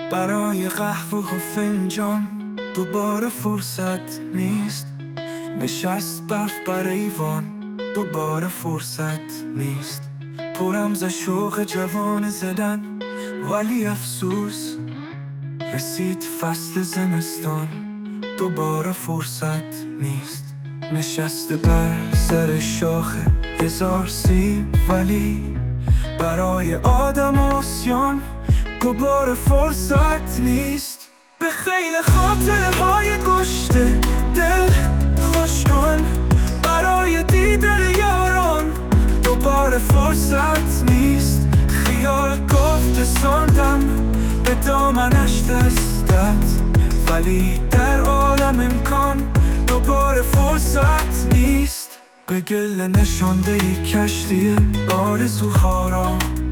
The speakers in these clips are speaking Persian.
برای قهوه و فنجان دوباره فرصت نیست. نشست برف بر ایوان دوباره فرصت نیست. پرم ز شوق جوان زدن ولی افسوس، رسید فصل زمستان دوباره فرصت نیست. نشسته بر سر شاخه هزار سیب ولی برای آدم آسیان دوباره فرصت نیست. به خیل خاطرهای گشته دل خوش کن، برای دیدن یاران دوباره فرصت نیست. خیال گفت ساندم به دامنش دستت، ولی در عالم امکان دوباره فرصت نیست. به گل نشانده ی کشتی آرزوها را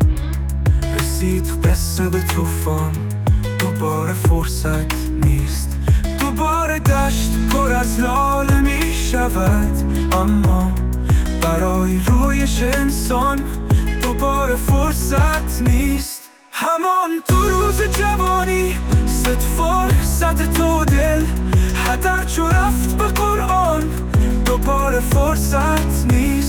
رسید قصه به طوفان دوباره فرصت نیست. دوباره دشت پر از لاله می شود، اما برای رویش انسان دوباره فرصت نیست. همان تو روز جوانی صد فرصت تو دل هدر چو رفت به قرآن دوباره فرصت نیست.